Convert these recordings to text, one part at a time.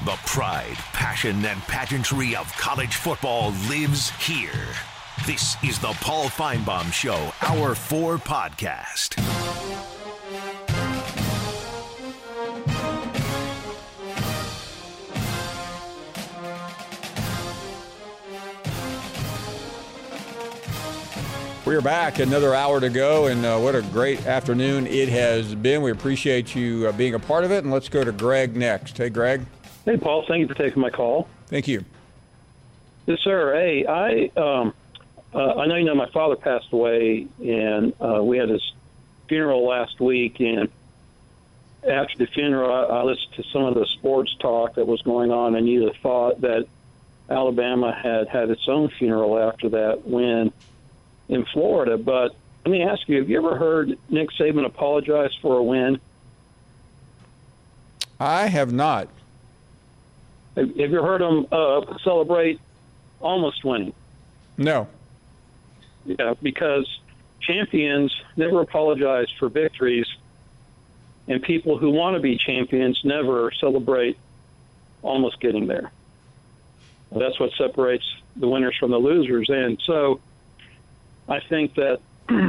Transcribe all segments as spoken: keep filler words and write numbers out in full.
The pride, passion, and pageantry of college football lives here. This is the Paul Finebaum Show, Hour four podcast. We are back, another hour to go, and uh, what a great afternoon it has been. We appreciate you uh, being a part of it, and let's go to Greg next. Hey, Greg. Hey, Paul. Thank you for taking my call. Thank you. Yes, sir. Hey, I um, uh, I know you know my father passed away, and uh, we had his funeral last week, and after the funeral, I, I listened to some of the sports talk that was going on, and you'd have thought that Alabama had had its own funeral after that win in Florida. But let me ask you, have you ever heard Nick Saban apologize for a win? I have not. Have, have you heard him uh, celebrate almost winning? No. Yeah, because champions never apologize for victories, and people who want to be champions never celebrate almost getting there. That's what separates the winners from the losers. And so I think that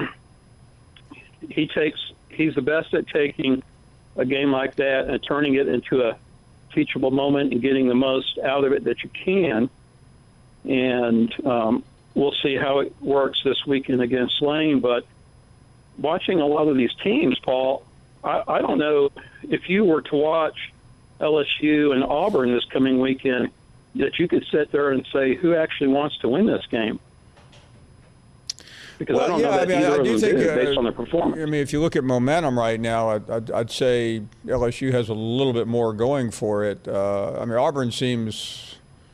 he takes he's the best at taking a game like that and turning it into a teachable moment and getting the most out of it that you can. And um, we'll see how it works this weekend against Lane. But watching a lot of these teams, Paul, I, I don't know if you were to watch L S U and Auburn this coming weekend that you could sit there and say who actually wants to win this game. Because well, I don't yeah, know that I mean, either I of do them think, did uh, based on their performance. I mean, if you look at momentum right now, I'd, I'd, I'd say L S U has a little bit more going for it. Uh, I mean, Auburn seems,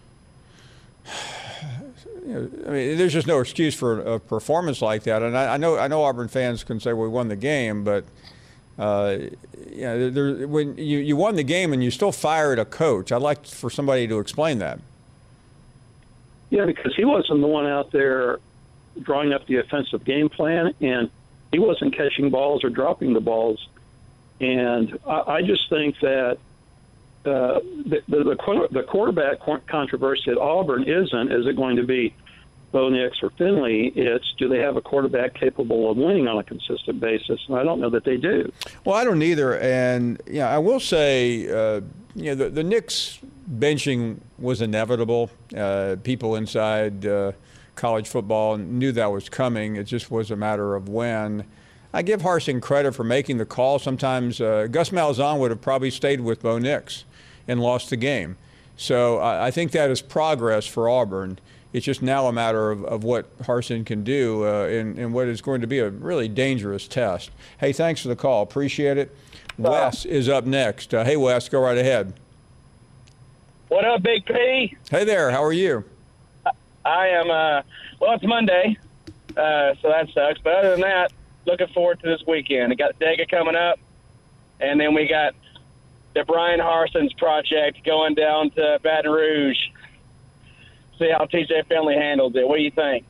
you know, I mean, there's just no excuse for a performance like that. And I, I know, I know Auburn fans can say, well, we won the game, but uh, you know, there, when you, you won the game and you still fired a coach, I'd like for somebody to explain that. Yeah, because he wasn't the one out there drawing up the offensive game plan, and he wasn't catching balls or dropping the balls. And I, I just think that uh, the, the, the quarterback controversy at Auburn isn't, is it going to be Bo Nix or Finley? It's, do they have a quarterback capable of winning on a consistent basis? And I don't know that they do. Well, I don't either. And, you know, I will say, uh, you know, the, the Knicks benching was inevitable. Uh, people inside uh, college football knew that was coming. It just was a matter of when. I give Harsin credit for making the call. Sometimes uh, Gus Malzahn would have probably stayed with Bo Nix and lost the game. So I, I think that is progress for Auburn. It's just now a matter of, of what Harsin can do uh, in, in what is going to be a really dangerous test. Hey, thanks for the call. Appreciate it. Wes is up next. Uh, hey, Wes, go right ahead. What up, Big P? Hey there. How are you? I am, uh, well, it's Monday, uh, so that sucks. But other than that, looking forward to this weekend. We got Dega coming up, and then we got the Brian Harsin's project going down to Baton Rouge. See how T J Finley handles it. What do you think?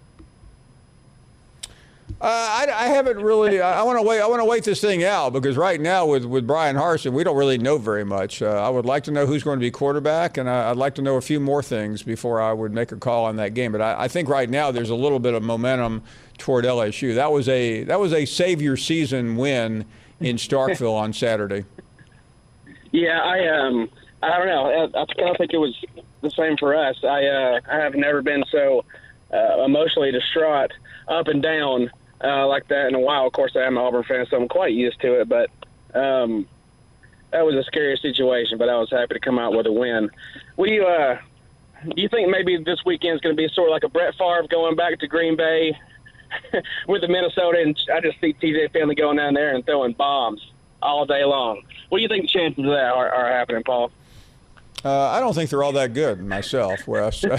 Uh, I, I haven't really. I want to wait. I want to wait this thing out because right now with, with Brian Harsin, we don't really know very much. Uh, I would like to know who's going to be quarterback, and I, I'd like to know a few more things before I would make a call on that game. But I, I think right now there's a little bit of momentum toward L S U. That was a that was a savior season win in Starkville on Saturday. Yeah, I um, I don't know. I, I kind of think it was the same for us. I uh, I have never been so uh, emotionally distraught up and down uh, like that in a while. Of course, I am an Auburn fan, so I'm quite used to it. But um, that was a scary situation. But I was happy to come out with a win. Will you? Uh, do you think maybe this weekend is going to be sort of like a Brett Favre going back to Green Bay with the Minnesota? And I just see T J Finley going down there and throwing bombs all day long. What do you think the chances of that are, are happening, Paul? Uh, I don't think they're all that good myself, Wes. Hey,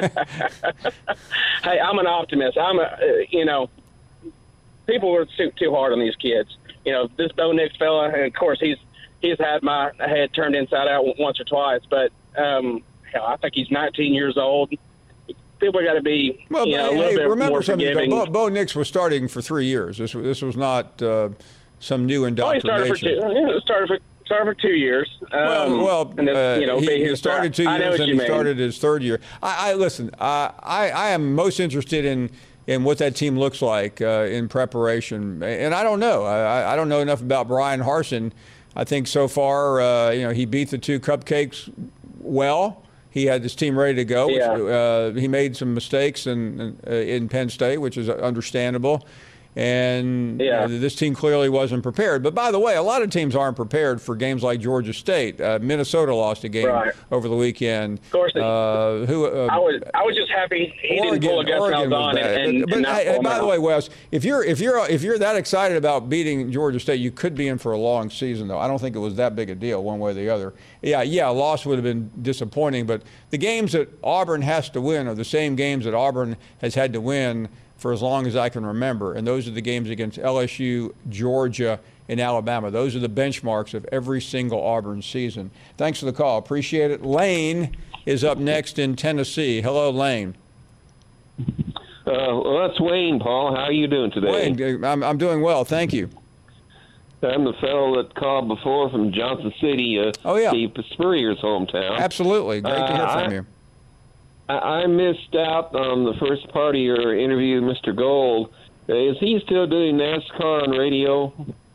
I'm an optimist. I'm a, uh, you know, people were too, too hard on these kids. You know, this Bo Nix fella, and of course he's he's had my head turned inside out once or twice, but um, hell, I think he's nineteen years old. People got to be, well, you know, hey, a little hey, bit remember more something. forgiving. Bo, Bo Nix was starting for three years. This this was not uh, some new Oh, he started for indoctrination. two. Yeah, it started for Started for two years. Um, well, well and then, uh, you know, he, he start. started two I know years what and you he mean. started his third year. I, I listen. Uh, I I am most interested in in what that team looks like uh, in preparation, and I don't know. I, I don't know enough about Brian Harsin. I think so far, uh, you know, he beat the two cupcakes well. He had his team ready to go. Yeah. Which, uh, he made some mistakes in, in, in Penn State, which is understandable. And yeah. uh, this team clearly wasn't prepared. But by the way, a lot of teams aren't prepared for games like Georgia State. Uh, Minnesota lost a game right. over the weekend. Of course. Uh, who, uh, I was I was just happy he Oregon, didn't pull a Gus Oregon Malzahn and, and, but, and but not hey, pull him by out. the way, Wes, if you're if you're if you're that excited about beating Georgia State, you could be in for a long season. Though I don't think it was that big a deal one way or the other. Yeah, yeah, a loss would have been disappointing, but the games that Auburn has to win are the same games that Auburn has had to win for as long as I can remember, and those are the games against L S U, Georgia, and Alabama. Those are the benchmarks of every single Auburn season. Thanks for the call. Appreciate it. Lane is up next in Tennessee. Hello, Lane. Uh, well, that's Wayne, Paul. How are you doing today? Wayne, I'm, I'm doing well. Thank you. I'm the fellow that called before from Johnson City, uh, oh, yeah. Steve Spurrier's hometown. Absolutely. Great to hear uh, from I, you. I missed out on the first part of your interview with Mister Gold. Is he still doing NASCAR on radio?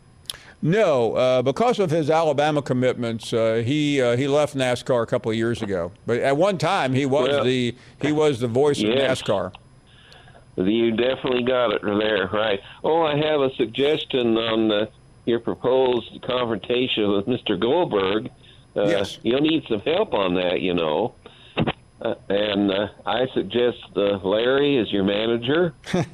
No, uh, because of his Alabama commitments, uh, he uh, he left NASCAR a couple of years ago. But at one time, he was well, the he was the voice yes. of NASCAR. You definitely got it there, right? Oh, I have a suggestion on uh, your proposed confrontation with Mister Goldberg. Uh, yes. You'll need some help on that, you know. Uh, and uh, I suggest uh, Larry as your manager,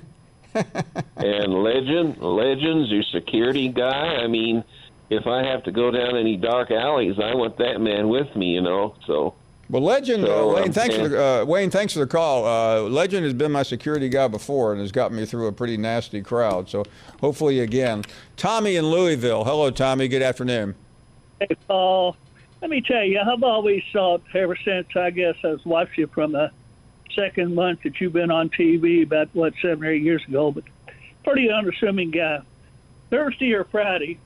and Legend, Legend's your security guy. I mean, if I have to go down any dark alleys, I want that man with me, you know. So, well, Legend, so, uh, Wayne, um, thanks and, for the, uh, Wayne, thanks for the call. Uh, Legend has been my security guy before and has gotten me through a pretty nasty crowd. So, hopefully, again, Tommy in Louisville. Hello, Tommy. Good afternoon. Hey, Paul. Let me tell you, I've always thought, ever since I guess I was watching you from the second month that you've been on T V, about what seven or eight years ago, but pretty unassuming guy. Thursday or Friday,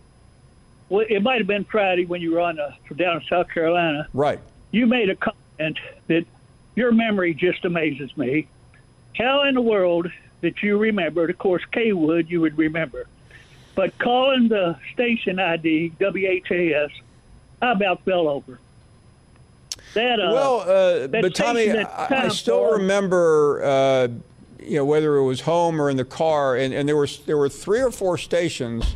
well, it might have been Friday when you were on the, down in South Carolina. Right. You made a comment that your memory just amazes me. How in the world that you remembered? Of course, K-Wood you would remember, but calling the station I D W H A S. I about fell over. That, uh, well, uh, that but Tommy, I, I still remember, uh, you know, whether it was home or in the car, and, and there was there were three or four stations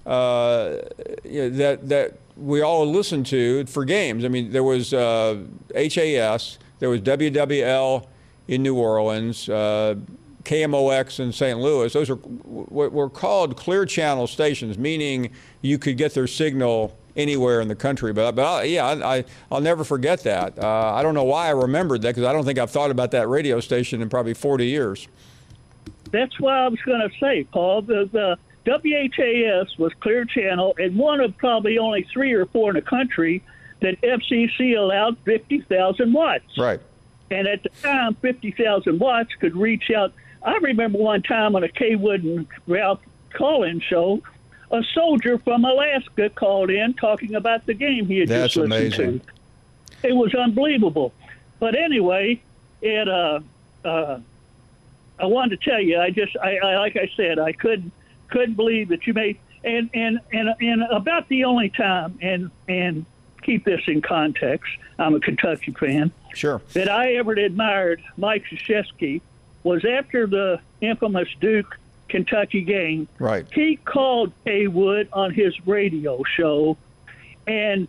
uh, you know, that that we all listened to for games. I mean, there was uh, H A S, there was W W L in New Orleans, uh, K M O X in Saint Louis. Those are what were called clear channel stations, meaning you could get their signal anywhere in the country. But, but I, yeah, I, I'll never forget that. Uh, I don't know why I remembered that, because I don't think I've thought about that radio station in probably forty years. That's what I was going to say, Paul. The, the W H A S was clear channel, and one of probably only three or four in the country that F C C allowed fifty thousand watts. Right. And at the time, fifty thousand watts could reach out. I remember one time on a K. Wood and Ralph call-in show, a soldier from Alaska called in talking about the game he had That's just listened amazing. to. It was unbelievable. But anyway, it uh, uh, I wanted to tell you, I just, I, I like I said, I couldn't couldn't believe that you made, and and and and about the only time, and and keep this in context, I'm a Kentucky fan. Sure. That I ever admired Mike Krzyzewski was after the infamous Duke Kentucky game. Right. He called K. Wood on his radio show and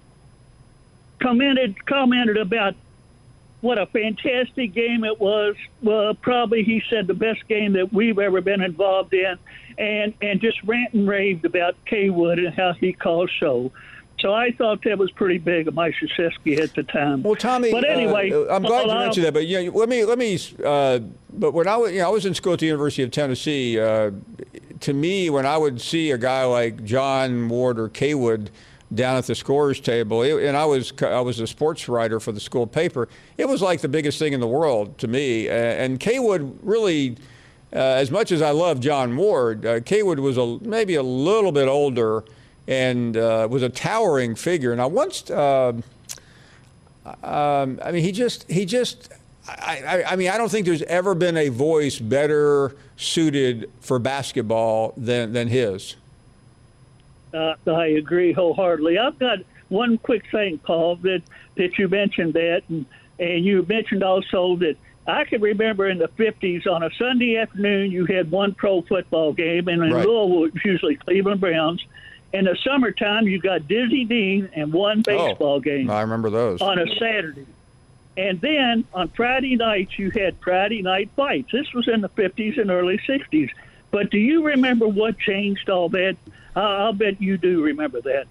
commented commented about what a fantastic game it was. Well, probably he said the best game that we've ever been involved in, and and just rant and raved about K. Wood and how he called show. So I thought that was pretty big of Mike Krzyzewski at the time. Well, Tommy, but anyway, uh, I'm glad well, you mentioned that. But you know, let me let me. Uh, but when I was, you know, I was in school at the University of Tennessee. Uh, to me, when I would see a guy like John Ward or K. Wood down at the scorers table, it, and I was I was a sports writer for the school paper, it was like the biggest thing in the world to me. Uh, and K. Wood really, uh, as much as I love John Ward, uh, K. Wood was a, maybe a little bit older and uh, was a towering figure. And I once, uh, um, I mean, he just, he just, I, I, I mean, I don't think there's ever been a voice better suited for basketball than, than his. Uh, I agree wholeheartedly. I've got one quick thing, Paul, that, that you mentioned that, and, and you mentioned also that I can remember in the fifties on a Sunday afternoon you had one pro football game, and in right. Louisville it was usually Cleveland Browns. In the summertime you got Dizzy Dean and one baseball oh, game. I remember those. On a Saturday. And then on Friday nights you had Friday night fights. This was in the fifties and early sixties. But do you remember what changed all that? Uh, I'll bet you do remember that.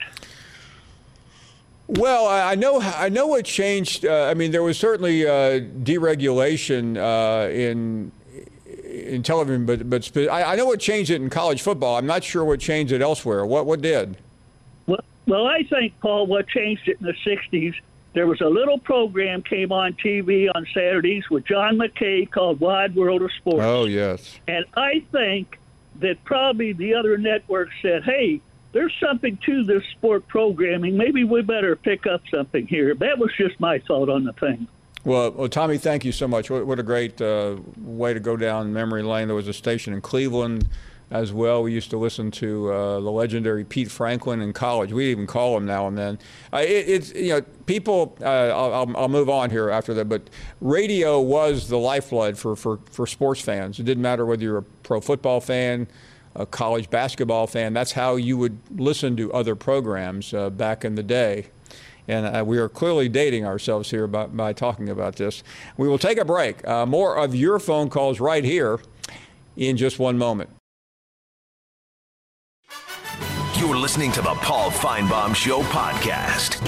Well, I know I know what changed. Uh, I mean, there was certainly uh, deregulation uh, in in television, but but I, I know what changed it in college football. I'm not sure what changed it elsewhere. What what did? Well, well, I think, Paul, what changed it in the sixties, there was a little program came on T V on Saturdays with John McKay called Wide World of Sports. Oh, yes. And I think that probably the other networks said, hey, there's something to this sport programming. Maybe we better pick up something here. That was just my thought on the thing. Well, well Tommy, thank you so much. What, what a great uh, way to go down memory lane. There was a station in Cleveland as well. We used to listen to uh, the legendary Pete Franklin in college. We even call him now and then. Uh, it, it's, you know, people, uh, I'll, I'll move on here after that, but radio was the lifeblood for, for, for sports fans. It didn't matter whether you're a pro football fan, a college basketball fan. That's how you would listen to other programs uh, back in the day. And uh, we are clearly dating ourselves here by, by talking about this. We will take a break. Uh, more of your phone calls right here in just one moment. You're listening to the Paul Feinbaum Show podcast.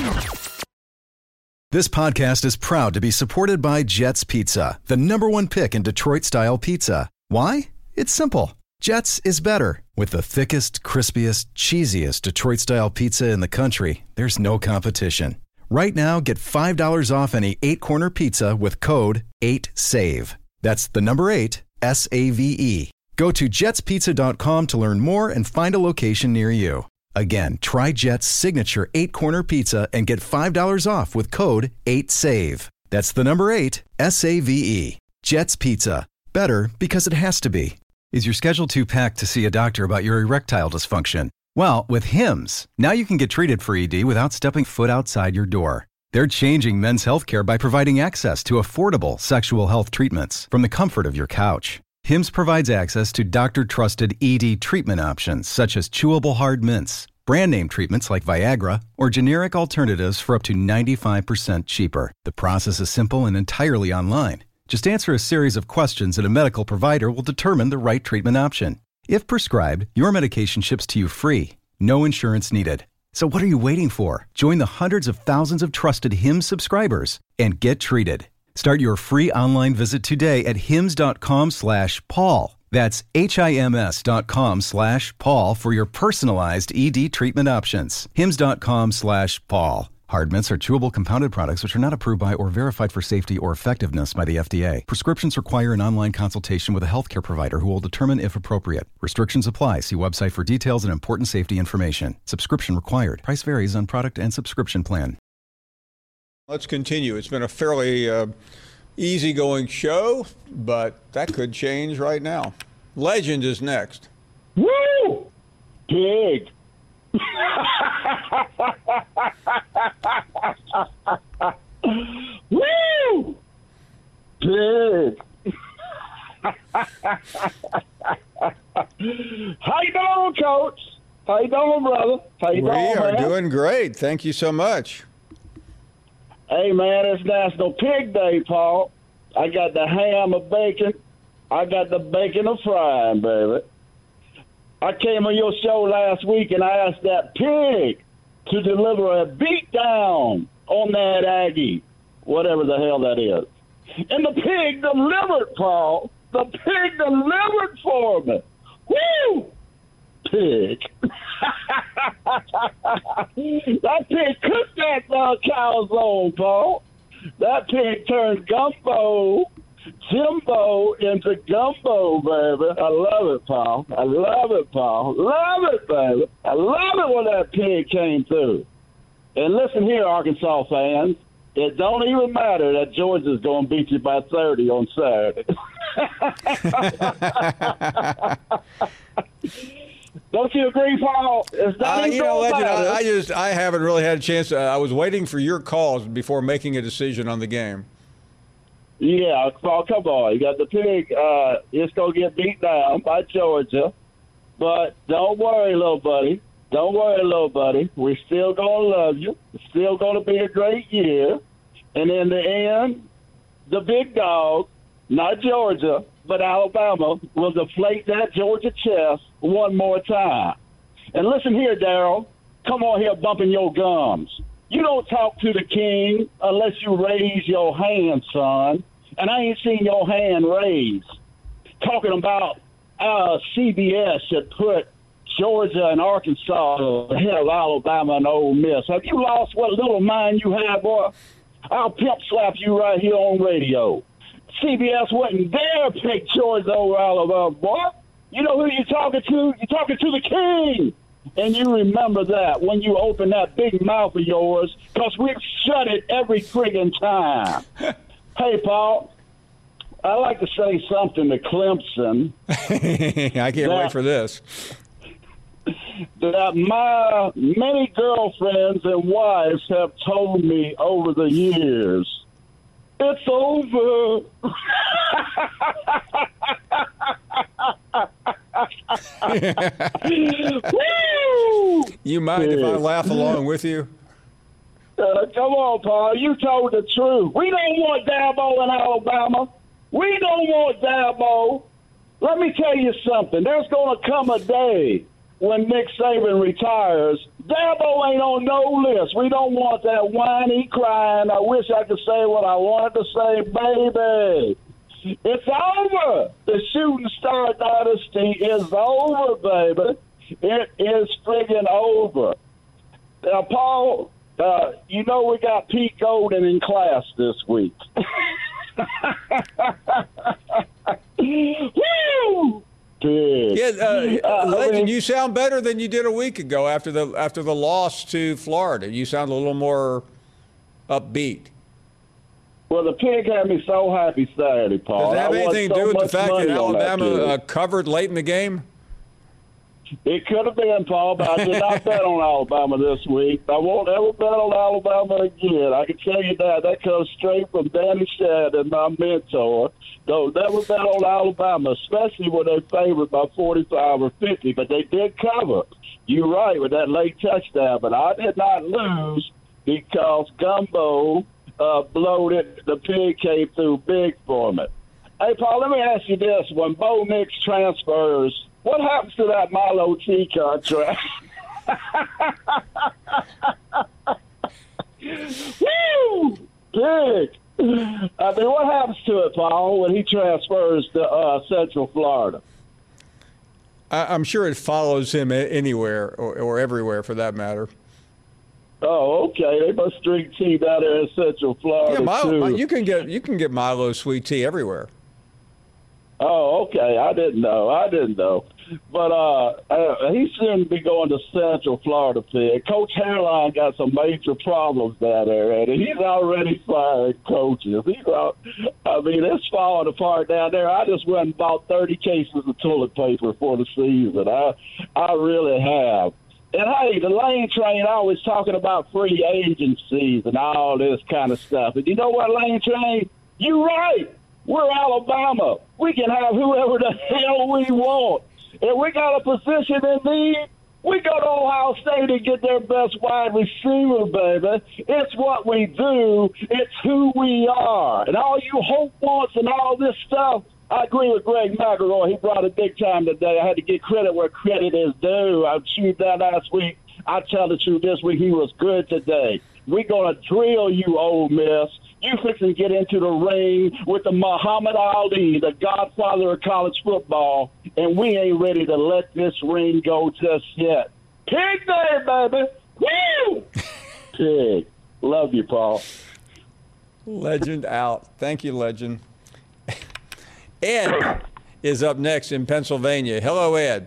This podcast is proud to be supported by Jets Pizza, the number one pick in Detroit-style pizza. Why? It's simple. Jets is better. With the thickest, crispiest, cheesiest Detroit-style pizza in the country, there's no competition. Right now, get five dollars off any eight-corner pizza with code eight save. That's the number eight, S A V E. Go to jets pizza dot com to learn more and find a location near you. Again, try Jet's signature eight-corner pizza and get five dollars off with code eight save. That's the number eight, S A V E. Jet's Pizza. Better because it has to be. Is your schedule too packed to see a doctor about your erectile dysfunction? Well, with Hims, now you can get treated for E D without stepping foot outside your door. They're changing men's healthcare by providing access to affordable sexual health treatments from the comfort of your couch. Hims provides access to doctor-trusted E D treatment options such as chewable hard mints, brand name treatments like Viagra, or generic alternatives for up to ninety-five percent cheaper. The process is simple and entirely online. Just answer a series of questions and a medical provider will determine the right treatment option. If prescribed, your medication ships to you free. No insurance needed. So what are you waiting for? Join the hundreds of thousands of trusted Hims subscribers and get treated. Start your free online visit today at hims dot com slash Paul. That's H-I-M-S dot com slash Paul for your personalized E D treatment options. hims dot com slash Paul. Hard mints are chewable compounded products which are not approved by or verified for safety or effectiveness by the F D A. Prescriptions require an online consultation with a healthcare provider who will determine if appropriate. Restrictions apply. See website for details and important safety information. Subscription required. Price varies on product and subscription plan. Let's continue. It's been a fairly uh, easygoing show, but that could change right now. Legend is next. Woo! Big. Woo! Big. How you doing, Coach? How you doing, brother? How you we doing, are man? doing great. Thank you so much. Hey, man, it's National Pig Day, Paul. I got the ham of bacon. I got the bacon of frying, baby. I came on your show last week and I asked that pig to deliver a beatdown on that Aggie, whatever the hell that is. And the pig delivered, Paul. The pig delivered for me. Woo! Pig. That pig cooked that uh, calzone, Paul. That pig turned gumbo Jimbo into gumbo, baby. I love it, Paul. I love it, Paul. Love it, baby. I love it when that pig came through. And listen here, Arkansas fans. It don't even matter that Georgia's going to beat you by thirty on Saturday. Don't you agree, Paul? It's not uh, even you know, Legend, matter. I, I just I haven't really had a chance. Uh, I was waiting for your calls before making a decision on the game. Yeah, Paul, come on. You got the pig. Uh, it's going to get beat down by Georgia. But don't worry, little buddy. Don't worry, little buddy. We're still going to love you. It's still going to be a great year. And in the end, the big dog, not Georgia, but Alabama, will deflate that Georgia chest one more time. And listen here, Daryl. Come on here bumping your gums. You don't talk to the king unless you raise your hand, son. And I ain't seen your hand raised. Talking about uh, C B S should put Georgia and Arkansas ahead of Alabama and Ole Miss. Have you lost what little mind you have, boy? I'll pimp slap you right here on radio. C B S wouldn't dare pick Georgia over Alabama, boy. You know who you're talking to? You're talking to the king. And you remember that when you open that big mouth of yours, because we've shut it every friggin' time. Hey, Paul, I like to say something to Clemson. I can't that, wait for this. That my many girlfriends and wives have told me over the years, it's over. You mind if I laugh along with you? Uh, come on, Paul. You told the truth. We don't want Dabo in Alabama. We don't want Dabo. Let me tell you something. There's going to come a day when Nick Saban retires. Dabo ain't on no list. We don't want that whiny crying. I wish I could say what I wanted to say, baby. It's over. The shooting star dynasty is over, baby. It is friggin' over. Now, Paul, uh, you know we got Pete Golden in class this week. Woo! Big. Yeah, uh, Uh, Legend, I mean- you sound better than you did a week ago after the after the loss to Florida. You sound a little more upbeat. Well, the pig had me so happy Saturday, Paul. Does it have I won anything to so do with the much fact that money on Alabama pig. uh, covered late in the game? It could have been, Paul, but I did not bet on Alabama this week. I won't ever bet on Alabama again. I can tell you that. That comes straight from Danny Shadden, my mentor. Don't never bet on Alabama, especially when they're favored by forty-five or fifty. But they did cover. You're right with that late touchdown. But I did not lose because Gumbo uh, bloated. The pig came through big for me. Hey, Paul, let me ask you this. When Bo Nix transfers, what happens to that Milo T contract? Woo! Big. I mean, what happens to it, Paul, when he transfers to uh, Central Florida? I, I'm sure it follows him a- anywhere or, or everywhere for that matter. Oh, okay. They must drink tea down there in Central Florida, Yeah, Milo, too. you can get you can get Milo sweet tea everywhere. Oh, okay. I didn't know. I didn't know. But uh, uh, he shouldn't be going to Central Florida, Pig. Coach Hairline got some major problems down there, and he's already firing coaches. He's out, I mean, it's falling apart down there. I just went and bought thirty cases of toilet paper for the season. I, I really have. And, hey, the Lane Train always talking about free agencies and all this kind of stuff. And you know what, Lane Train? You're right. We're Alabama. We can have whoever the hell we want. If we got a position in need, we go to Ohio State and get their best wide receiver, baby. It's what we do. It's who we are. And all you hope wants and all this stuff, I agree with Greg McElroy. He brought it big time today. I had to give credit where credit is due. I chewed that last week. I tell the truth, this week he was good today. We're going to drill you, Ole Miss. You fixing to get into the ring with the Muhammad Ali, the godfather of college football, and we ain't ready to let this ring go just yet. Pig day, baby! Woo! Pig. Love you, Paul. Legend out. Thank you, Legend. Ed is up next in Pennsylvania. Hello, Ed.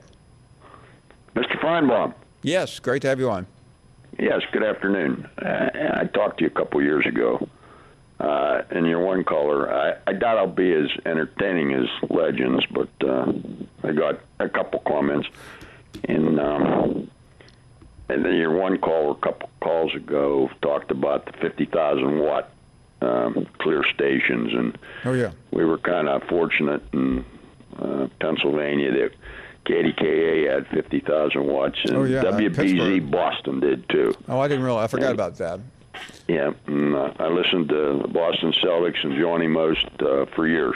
Mister Feinbaum. Yes, great to have you on. Yes, good afternoon. Uh, I talked to you a couple years ago, uh, and you're one caller. I, I doubt I'll be as entertaining as Legends, but uh, I got a couple comments. And, um, and then your one caller a couple calls ago talked about the fifty thousand watt um, clear stations, and oh yeah, we were kind of fortunate in uh, Pennsylvania that K D K A had fifty thousand watts, and oh, yeah, W B Z Pittsburgh. Boston did too. Oh, I didn't realize. I forgot and, about that. Yeah, and, uh, I listened to the Boston Celtics and Johnny Most uh, for years,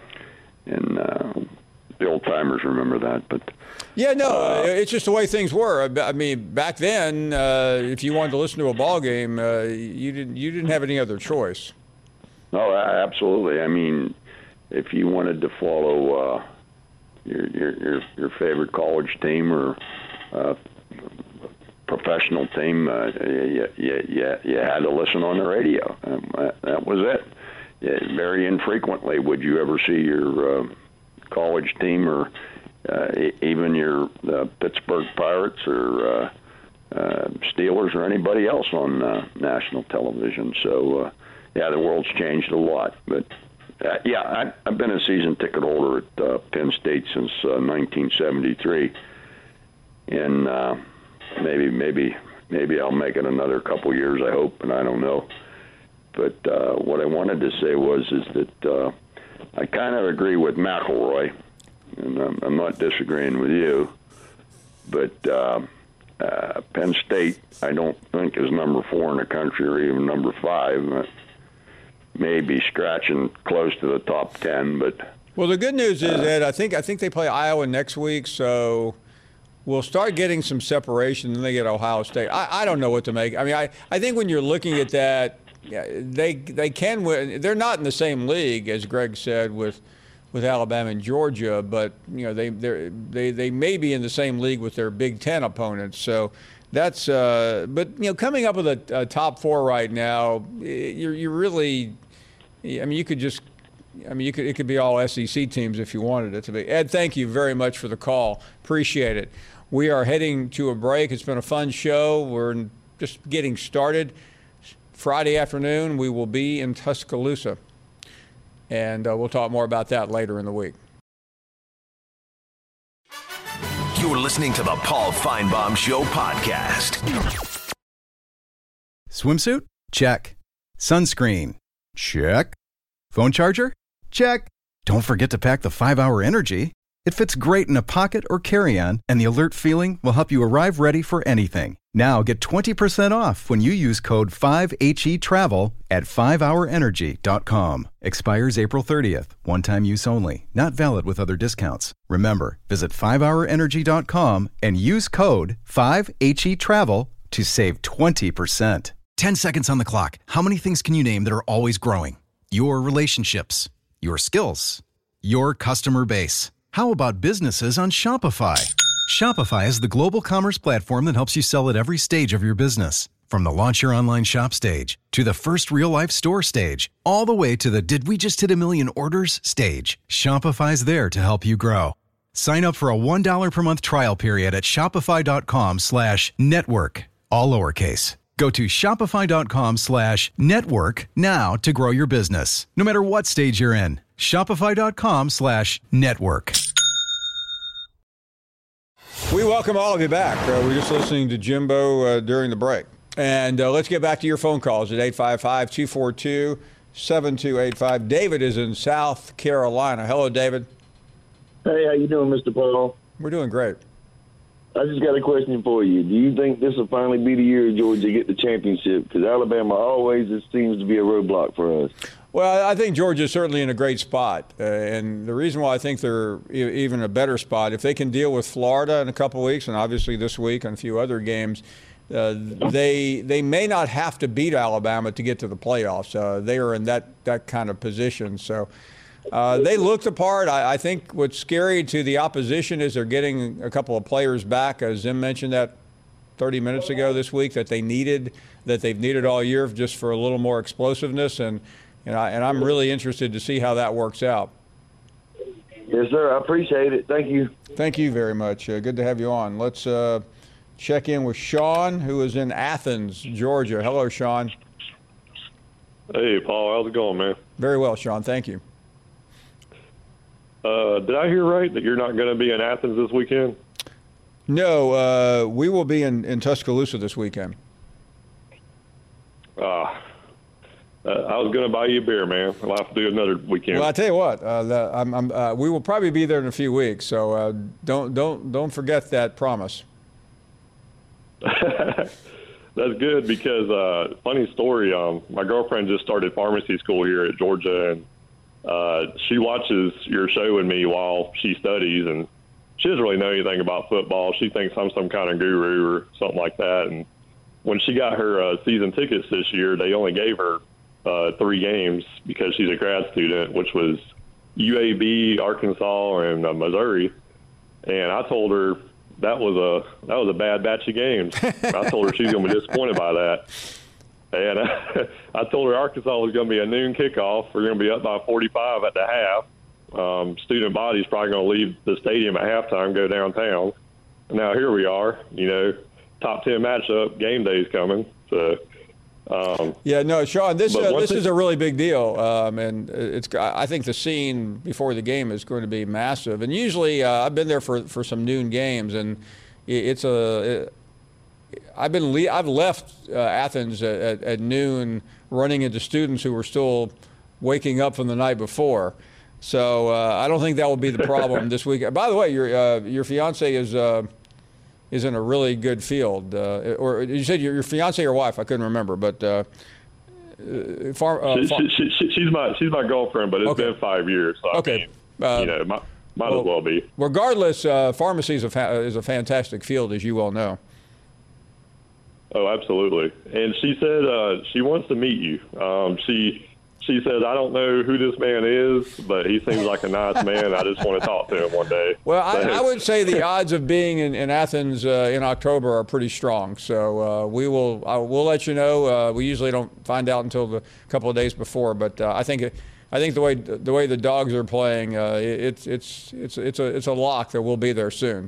and uh, the old timers remember that. But yeah, no, uh, it's just the way things were. I mean, back then, uh, if you wanted to listen to a ball game, uh, you didn't you didn't have any other choice. No, absolutely. I mean, if you wanted to follow Uh, Your, your your your favorite college team or uh, professional team, uh, you, you, you, you had to listen on the radio. Um, that was it. Yeah, very infrequently would you ever see your uh, college team or uh, even your uh, Pittsburgh Pirates or uh, uh, Steelers or anybody else on uh, national television. So, uh, yeah, the world's changed a lot, but. Uh, yeah, I, I've been a season ticket holder at uh, Penn State since uh, nineteen seventy-three, and uh, maybe, maybe, maybe I'll make it another couple years. I hope, and I don't know. But uh, what I wanted to say was is that uh, I kind of agree with McElroy, and I'm, I'm not disagreeing with you. But uh, uh, Penn State, I don't think is number four in the country or even number five. Uh, maybe scratching close to the top ten, but well, the good news is, uh, Ed, I think I think they play Iowa next week, so we'll start getting some separation. Then they get Ohio State. I, I don't know what to make. I mean, I, I think when you're looking at that, yeah, they they can win. They're not in the same league as Greg said with with Alabama and Georgia, but you know they they they they may be in the same league with their Big Ten opponents. So. That's, uh, but you know, coming up with a, a top four right now, you're you're really, I mean, you could just, I mean, you could it could be all S E C teams if you wanted it to be. Ed, thank you very much for the call. Appreciate it. We are heading to a break. It's been a fun show. We're just getting started. Friday afternoon, we will be in Tuscaloosa, and uh, we'll talk more about that later in the week. You're listening to the Paul Feinbaum Show podcast. Swimsuit? Check. Sunscreen? Check. Phone charger? Check. Don't forget to pack the five hour Energy. It fits great in a pocket or carry-on, and the alert feeling will help you arrive ready for anything. Now get twenty percent off when you use code five H E travel at five hour energy dot com. Expires April thirtieth. One-time use only. Not valid with other discounts. Remember, visit five hour energy dot com and use code five H E travel to save twenty percent. ten seconds on the clock. How many things can you name that are always growing? Your relationships, your skills, your customer base. How about businesses on Shopify? Shopify is the global commerce platform that helps you sell at every stage of your business. From the launch your online shop stage, to the first real-life store stage, all the way to the did we just hit a million orders stage, Shopify's there to help you grow. Sign up for a one dollar per month trial period at shopify.com slash network, all lowercase. Go to shopify.com slash network now to grow your business, no matter what stage you're in. Shopify.com slash network. We welcome all of you back. Uh, we're just listening to Jimbo uh, during the break. And uh, let's get back to your phone calls at eight five five, two four two, seven two eight five. David is in South Carolina. Hello, David. Hey, how you doing, Mister Paul? We're doing great. I just got a question for you. Do you think this will finally be the year Georgia get the championship? Because Alabama always it seems to be a roadblock for us. Well, I think Georgia's certainly in a great spot. Uh, and the reason why I think they're e- even a better spot, if they can deal with Florida in a couple of weeks, and obviously this week and a few other games, uh, they they may not have to beat Alabama to get to the playoffs. Uh, they are in that, that kind of position. So uh, they looked the part. I, I think what's scary to the opposition is they're getting a couple of players back. As Zim mentioned that thirty minutes ago this week that they needed, that they've needed all year just for a little more explosiveness. And And, I, and I'm really interested to see how that works out. Yes, sir. I appreciate it. Thank you. Thank you very much. Uh, good to have you on. Let's uh, check in with Sean, who is in Athens, Georgia. Hello, Sean. Hey, Paul. How's it going, man? Very well, Sean. Thank you. Uh, did I hear right that you're not going to be in Athens this weekend? No, uh, we will be in, in Tuscaloosa this weekend. Ah. Uh, I was going to buy you a beer, man. I'll have to do another weekend. Well, I tell you what, uh, the, I'm, I'm, uh, we will probably be there in a few weeks, so uh, don't don't don't forget that promise. That's good because uh, funny story. Um, my girlfriend just started pharmacy school here at Georgia, and uh, she watches your show with me while she studies, and she doesn't really know anything about football. She thinks I'm some kind of guru or something like that. And when she got her uh, season tickets this year, they only gave her Uh, three games because she's a grad student, which was U A B, Arkansas, and uh, Missouri. And I told her that was a that was a bad batch of games. I told her she's going to be disappointed by that. And I, I told her Arkansas was going to be a noon kickoff. We're going to be up by forty-five at the half. Um, student body's probably going to leave the stadium at halftime, go downtown. And now here we are, you know, top ten matchup, game day's coming. So. Um, yeah, no, Sean, this uh, this thing- is a really big deal, um, and it's. I think the scene before the game is going to be massive. And usually, uh, I've been there for, for some noon games, and it's a. It, I've been le- I've left uh, Athens at, at noon, running into students who were still waking up from the night before. So uh, I don't think that will be the problem this week. By the way, your uh, your fiance is. Uh, is in a really good field. Uh, or you said your, your fiance or wife? I couldn't remember, but uh, far, uh, she, far, she, she, she's my she's my girlfriend, but it's okay. been five years. So okay, I mean, uh, you know, might, might well, as well be. Regardless, uh, pharmacy is a fa- is a fantastic field, as you well know. Oh, absolutely. And she said uh, she wants to meet you. Um, she. She says, I don't know who this man is, but he seems like a nice man. I just want to talk to him one day. Well, I, I would say the odds of being in, in Athens uh, in October are pretty strong. So uh, we will I, we'll let you know. Uh, we usually don't find out until the couple of days before, but uh, I think it, I think the way the way the Dogs are playing, uh, it's it's it's it's a it's a lock that we'll be there soon.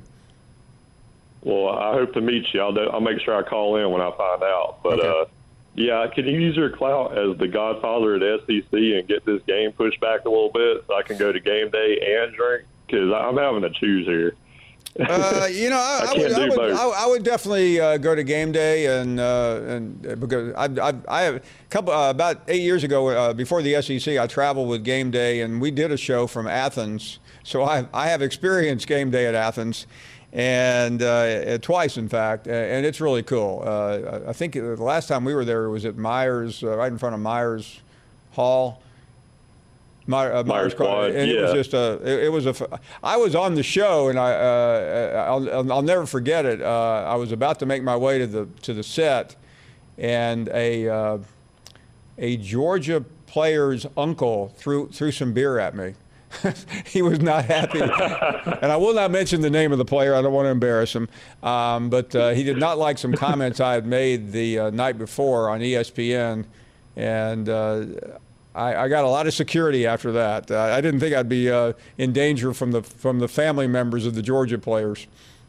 Well, I hope to meet you. I'll do, I'll make sure I call in when I find out. But. Okay. Uh, Yeah, can you use your clout as the godfather at S E C and get this game pushed back a little bit so I can go to game day and drink? Because I'm having to choose here. Uh, you know, I, I I, can't would, do I, would, both. I, I would definitely uh, go to game day, and uh, and because I, I, I have a couple uh, about eight years ago uh, before the S E C, I traveled with game day, and we did a show from Athens. So I I have experienced game day at Athens. And uh, twice, in fact, and it's really cool. Uh, I think the last time we were there was at Myers, uh, right in front of Myers Hall. My, uh, Myers Quad, and yeah. it was just a. It, it was a. I was on the show, and I. Uh, I'll, I'll never forget it. Uh, I was about to make my way to the to the set, and a uh, a Georgia player's uncle threw threw some beer at me. He was not happy. And I will not mention the name of the player. I don't want to embarrass him. Um, but uh, he did not like some comments I had made the uh, night before on E S P N. And uh, I, I got a lot of security after that. Uh, I didn't think I'd be uh, in danger from the from the family members of the Georgia players.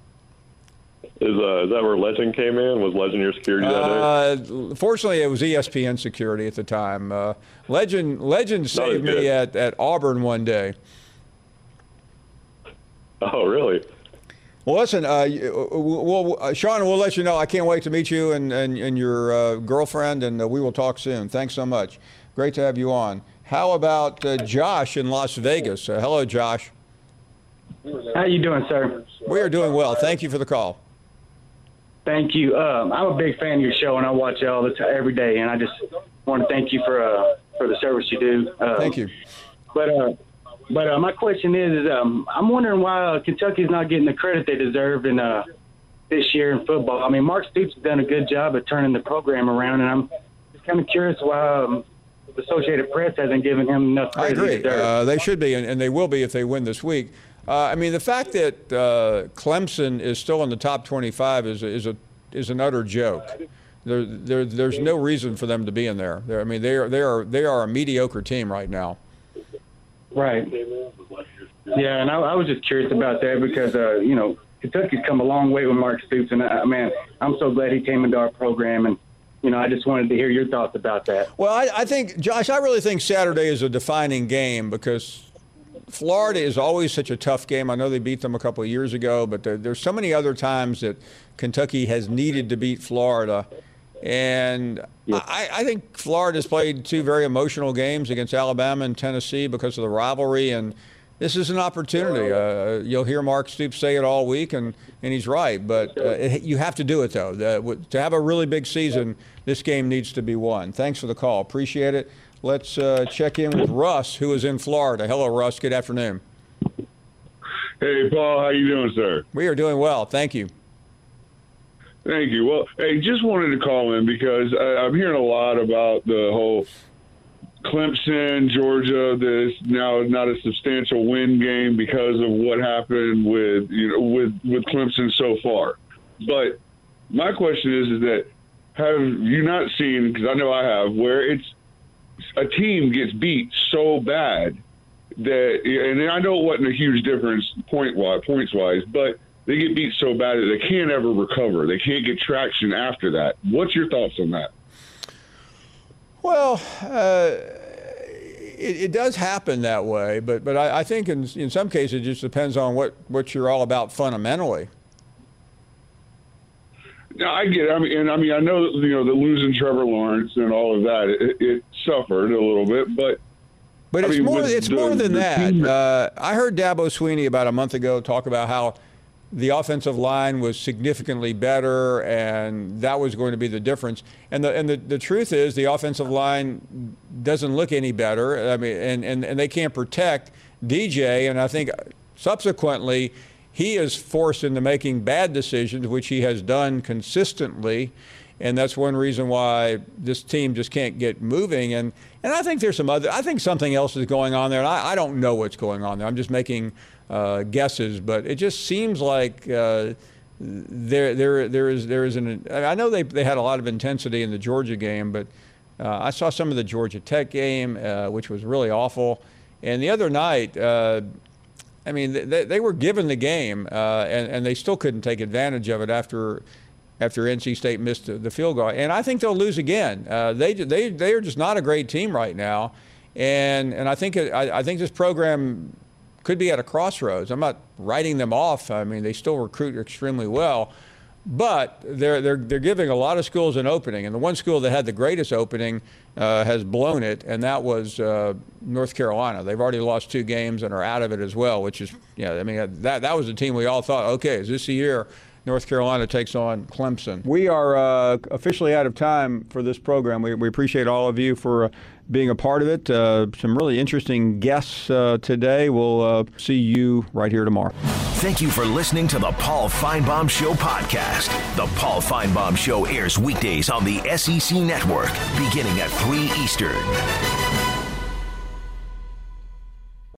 Is, uh, is that where Legend came in? Was Legend your security that day? Uh, fortunately, it was E S P N security at the time. Uh, Legend Legend saved me at, at Auburn one day. Oh, really? Well, listen, uh, we'll, uh, Sean, we'll let you know. I can't wait to meet you and, and, and your uh, girlfriend, and uh, we will talk soon. Thanks so much. Great to have you on. How about uh, Josh in Las Vegas? Uh, hello, Josh. How you doing, sir? We are doing well. Thank you for the call. Thank you. Um, I'm a big fan of your show, and I watch it all the time, every day. And I just want to thank you for uh, for the service you do. Um, thank you. But uh, but uh, my question is, is um, I'm wondering why uh, Kentucky's not getting the credit they deserve in uh, this year in football. I mean, Mark Stoops has done a good job of turning the program around, and I'm just kind of curious why um, the Associated Press hasn't given him enough credit. I agree. he deserves. Uh, they should be, and, and they will be if they win this week. Uh, I mean, the fact that uh, Clemson is still in the top twenty-five is is a is an utter joke. There, there, there's no reason for them to be in there. They're, I mean, they are they are they are a mediocre team right now. Right. Yeah, and I, I was just curious about that because, uh, you know, Kentucky's come a long way with Mark Stoops, and, uh, man, I'm so glad he came into our program, and, you know, I just wanted to hear your thoughts about that. Well, I, I think, Josh, I really think Saturday is a defining game because Florida is always such a tough game. I know they beat them a couple of years ago, but there, there's so many other times that Kentucky has needed to beat Florida. And yeah. I, I think Florida's played two very emotional games against Alabama and Tennessee because of the rivalry, and this is an opportunity. Uh, you'll hear Mark Stoops say it all week, and, and he's right. But uh, it, you have to do it, though. The, to have a really big season, this game needs to be won. Thanks for the call. Appreciate it. Let's uh, check in with Russ, who is in Florida. Hello, Russ. Good afternoon. Hey, Paul. How you doing, sir? We are doing well. Thank you. Thank you. Well, hey, just wanted to call in because I, I'm hearing a lot about the whole Clemson, Georgia, this now not a substantial win game because of what happened with you know with with Clemson so far. But my question is, is that have you not seen? Because I know I have, where it's a team gets beat so bad that, and I know it wasn't a huge difference point wise, points wise, but they get beat so bad that they can't ever recover. They can't get traction after that. What's your thoughts on that? Well, uh, it, it does happen that way, but but I, I think in in some cases it just depends on what, what you're all about fundamentally. No, I get it. I mean, and I mean, I know you know the losing Trevor Lawrence and all of that. It, it suffered a little bit, but but I it's mean, more. It's the, more than that. Team... Uh, I heard Dabo Swinney about a month ago talk about how the offensive line was significantly better, and that was going to be the difference. And the and the, the truth is, the offensive line doesn't look any better. I mean, and, and, and they can't protect D J. And I think subsequently, he is forced into making bad decisions, which he has done consistently. And that's one reason why this team just can't get moving. And and I think there's some other. I think something else is going on there, and I, I don't know what's going on there. I'm just making Uh, guesses, but it just seems like uh, there, there, there is, there is an. I know they they had a lot of intensity in the Georgia game, but uh, I saw some of the Georgia Tech game, uh, which was really awful. And the other night, uh, I mean, they, they were given the game, uh, and and they still couldn't take advantage of it after after N C State missed the field goal. And I think they'll lose again. Uh, they they they are just not a great team right now, and and I think it, I, I think this program could be at a crossroads. I'm not writing them off. I mean, they still recruit extremely well, but they're they're they're giving a lot of schools an opening. And the one school that had the greatest opening uh, has blown it, and that was uh, North Carolina. They've already lost two games and are out of it as well, which is, yeah, I mean, that that was the team we all thought, okay, is this the year North Carolina takes on Clemson? We are uh, officially out of time for this program. We, we appreciate all of you for uh, being a part of it. Uh, some really interesting guests uh, today. We'll uh, see you right here tomorrow. Thank you for listening to the Paul Finebaum Show podcast. The Paul Finebaum Show airs weekdays on the S E C Network, beginning at three Eastern.